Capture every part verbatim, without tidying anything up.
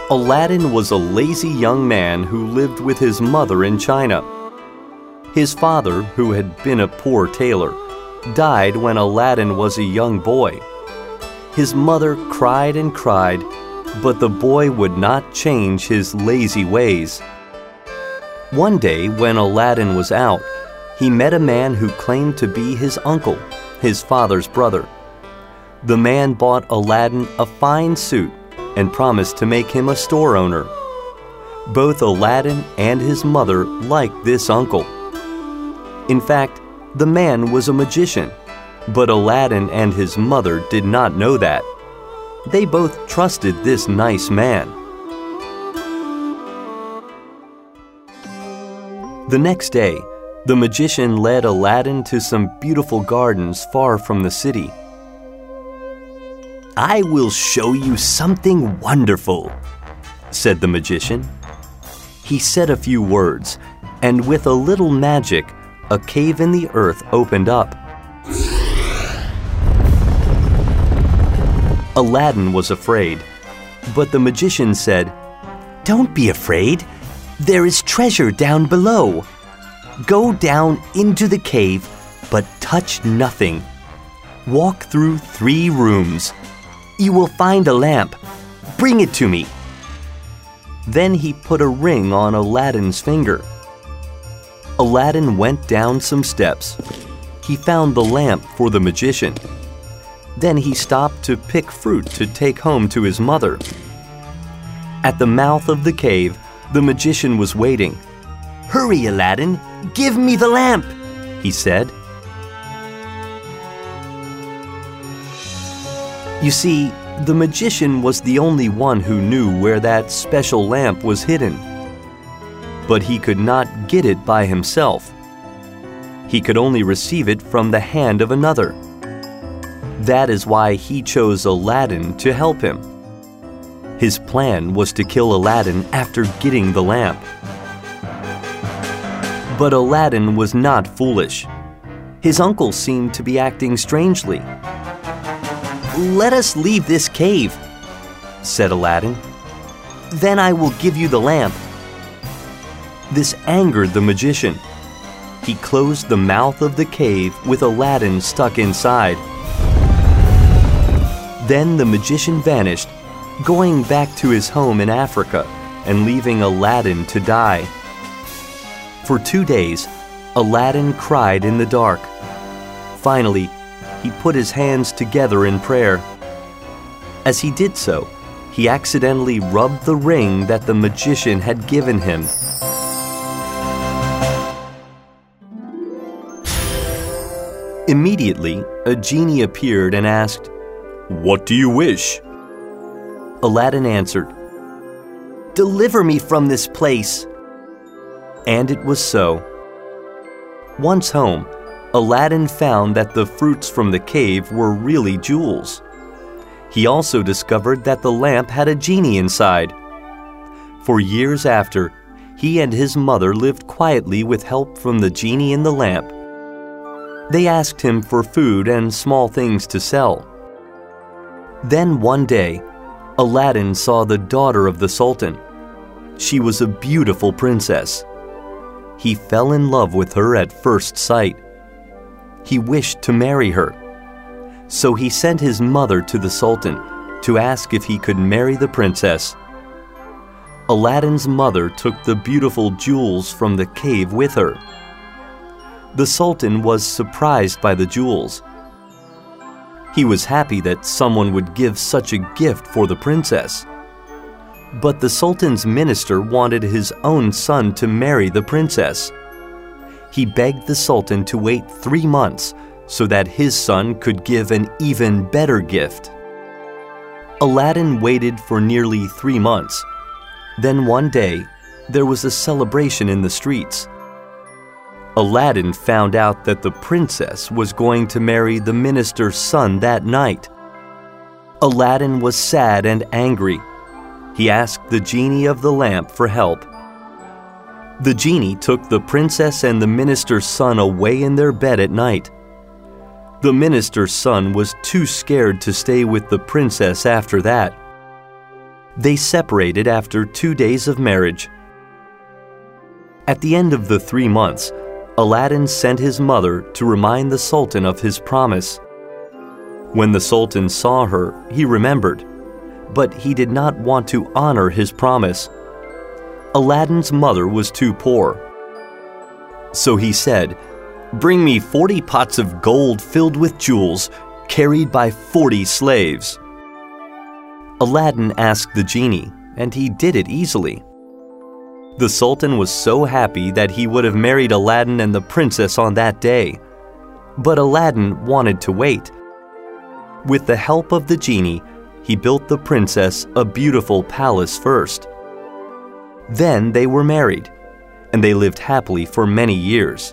Aladdin was a lazy young man who lived with his mother in China. His father, who had been a poor tailor, died when Aladdin was a young boy. His mother cried and cried, but the boy would not change his lazy ways. One day, when Aladdin was out, he met a man who claimed to be his uncle, his father's brother. The man bought Aladdin a fine suit and promised to make him a store owner. Both Aladdin and his mother liked this uncle. In fact, the man was a magician, but Aladdin and his mother did not know that. They both trusted this nice man. The next day, the magician led Aladdin to some beautiful gardens far from the city. "I will show you something wonderful," said the magician. He said a few words, and with a little magic, a cave in the earth opened up. Aladdin was afraid, but the magician said, "Don't be afraid. There is treasure down below. Go down into the cave, but touch nothing. Walk through three rooms. You will find a lamp. Bring it to me." Then he put a ring on Aladdin's finger. Aladdin went down some steps. He found the lamp for the magician. Then he stopped to pick fruit to take home to his mother. At the mouth of the cave, the magician was waiting. "Hurry, Aladdin, give me the lamp," he said. You see, the magician was the only one who knew where that special lamp was hidden. But he could not get it by himself. He could only receive it from the hand of another. That is why he chose Aladdin to help him. His plan was to kill Aladdin after getting the lamp. But Aladdin was not foolish. His uncle seemed to be acting strangely. "Let us leave this cave," said Aladdin. "Then I will give you the lamp." This angered the magician. He closed the mouth of the cave with Aladdin stuck inside. Then the magician vanished, going back to his home in Africa and leaving Aladdin to die. For two days, Aladdin cried in the dark. Finally, he put his hands together in prayer. As he did so, he accidentally rubbed the ring that the magician had given him. Immediately, a genie appeared and asked, "What do you wish?" Aladdin answered, "Deliver me from this place." And it was so. Once home, Aladdin found that the fruits from the cave were really jewels. He also discovered that the lamp had a genie inside. For years after, he and his mother lived quietly with help from the genie in the lamp. They asked him for food and small things to sell. Then one day, Aladdin saw the daughter of the Sultan. She was a beautiful princess. He fell in love with her at first sight. He wished to marry her. So he sent his mother to the Sultan to ask if he could marry the princess. Aladdin's mother took the beautiful jewels from the cave with her. The Sultan was surprised by the jewels. He was happy that someone would give such a gift for the princess. But the Sultan's minister wanted his own son to marry the princess. He begged the Sultan to wait three months so that his son could give an even better gift. Aladdin waited for nearly three months. Then one day, there was a celebration in the streets. Aladdin found out that the princess was going to marry the minister's son that night. Aladdin was sad and angry. He asked the genie of the lamp for help. The genie took the princess and the minister's son away in their bed at night. The minister's son was too scared to stay with the princess after that. They separated after two days of marriage. At the end of the three months, Aladdin sent his mother to remind the Sultan of his promise. When the Sultan saw her, he remembered, but he did not want to honor his promise. Aladdin's mother was too poor. So he said, "Bring me forty pots of gold filled with jewels, carried by forty slaves." Aladdin asked the genie, and he did it easily. The Sultan was so happy that he would have married Aladdin and the princess on that day. But Aladdin wanted to wait. With the help of the genie, he built the princess a beautiful palace first. Then they were married, and they lived happily for many years.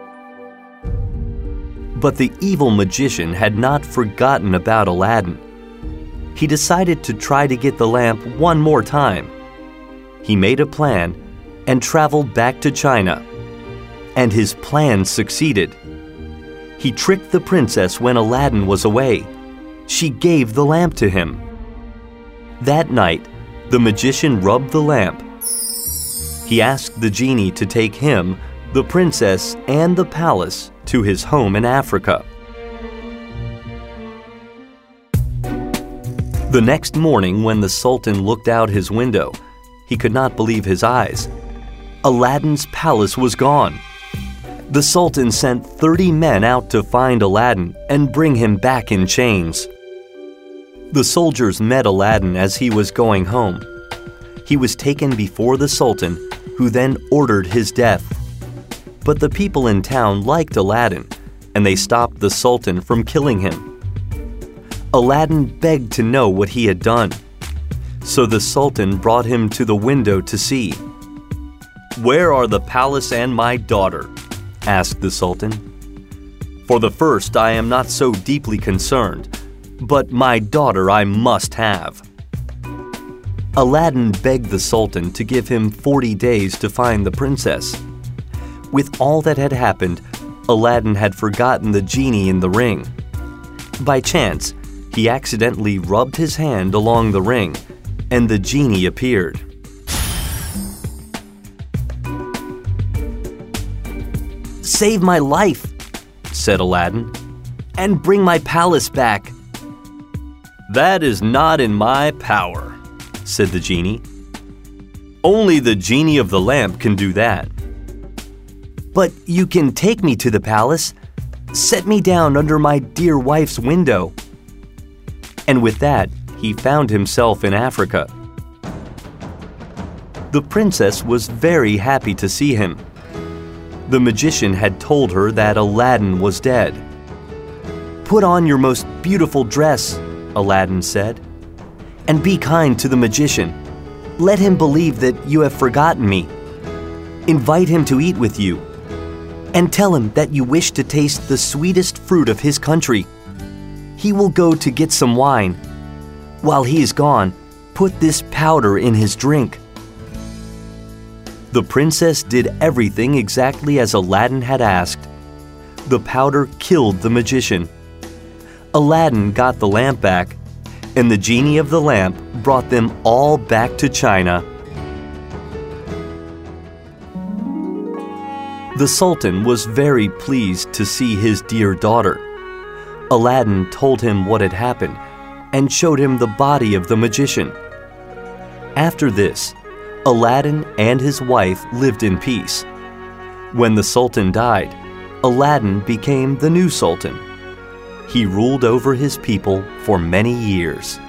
But the evil magician had not forgotten about Aladdin. He decided to try to get the lamp one more time. He made a plan and traveled back to China. And his plan succeeded. He tricked the princess when Aladdin was away. She gave the lamp to him. That night, the magician rubbed the lamp. He asked the genie to take him, the princess, and the palace to his home in Africa. The next morning, when the Sultan looked out his window, he could not believe his eyes. Aladdin's palace was gone. The Sultan sent thirty men out to find Aladdin and bring him back in chains. The soldiers met Aladdin as he was going home. He was taken before the Sultan, who then ordered his death. But the people in town liked Aladdin, and they stopped the Sultan from killing him. Aladdin begged to know what he had done. So the Sultan brought him to the window to see. "Where are the palace and my daughter?" asked the Sultan. "For the first I am not so deeply concerned, but my daughter I must have." Aladdin begged the Sultan to give him forty days to find the princess. With all that had happened, Aladdin had forgotten the genie in the ring. By chance, he accidentally rubbed his hand along the ring, and the genie appeared. "Save my life," said Aladdin, "and bring my palace back." "That is not in my power," said the genie. "Only the genie of the lamp can do that." "But you can take me to the palace. Set me down under my dear wife's window." And with that, he found himself in Africa. The princess was very happy to see him. The magician had told her that Aladdin was dead. "Put on your most beautiful dress," Aladdin said, "and be kind to the magician. Let him believe that you have forgotten me. Invite him to eat with you, and tell him that you wish to taste the sweetest fruit of his country. He will go to get some wine. While he is gone, put this powder in his drink." The princess did everything exactly as Aladdin had asked. The powder killed the magician. Aladdin got the lamp back, and the genie of the lamp brought them all back to China. The Sultan was very pleased to see his dear daughter. Aladdin told him what had happened and showed him the body of the magician. After this, Aladdin and his wife lived in peace. When the Sultan died, Aladdin became the new Sultan. He ruled over his people for many years.